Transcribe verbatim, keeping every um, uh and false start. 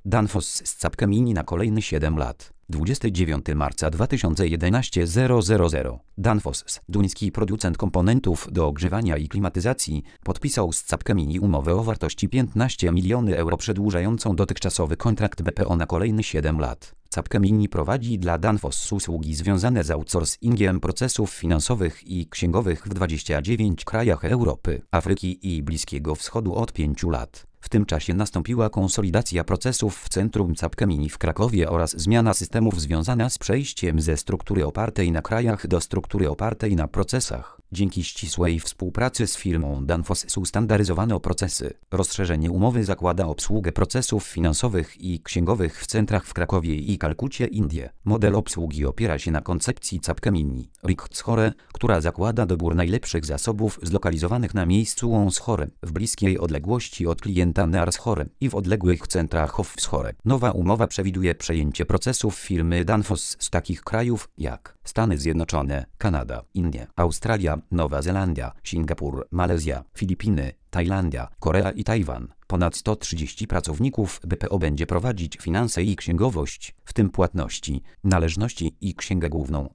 Danfoss z Capgemini na kolejne siedem lat. dwudziestego dziewiątego marca dwa tysiące jedenastego zero zero zero. Danfoss, duński producent komponentów do ogrzewania i klimatyzacji, podpisał z Capgemini umowę o wartości piętnaście milionów euro przedłużającą dotychczasowy kontrakt B P O na kolejne siedem lat. Capgemini prowadzi dla Danfoss usługi związane z outsourcingiem procesów finansowych i księgowych w dwudziestu dziewięciu krajach Europy, Afryki i Bliskiego Wschodu od pięciu lat. W tym czasie nastąpiła konsolidacja procesów w centrum Capgemini w Krakowie oraz zmiana systemów związana z przejściem ze struktury opartej na krajach do struktury opartej na procesach. Dzięki ścisłej współpracy z firmą Danfoss ustandaryzowano procesy. Rozszerzenie umowy zakłada obsługę procesów finansowych i księgowych w centrach w Krakowie i Kalkucie, Indie. Model obsługi opiera się na koncepcji Capgemini Richtschore, która zakłada dobór najlepszych zasobów zlokalizowanych na miejscu onshore, w bliskiej odległości od klienta nearshore i w odległych centrach offshore. Nowa umowa przewiduje przejęcie procesów firmy Danfoss z takich krajów jak Stany Zjednoczone, Kanada, Indie, Australia, Nowa Zelandia, Singapur, Malezja, Filipiny, Tajlandia, Korea i Tajwan. Ponad sto trzydzieści pracowników B P O będzie prowadzić finanse i księgowość, w tym płatności, należności i księgę główną.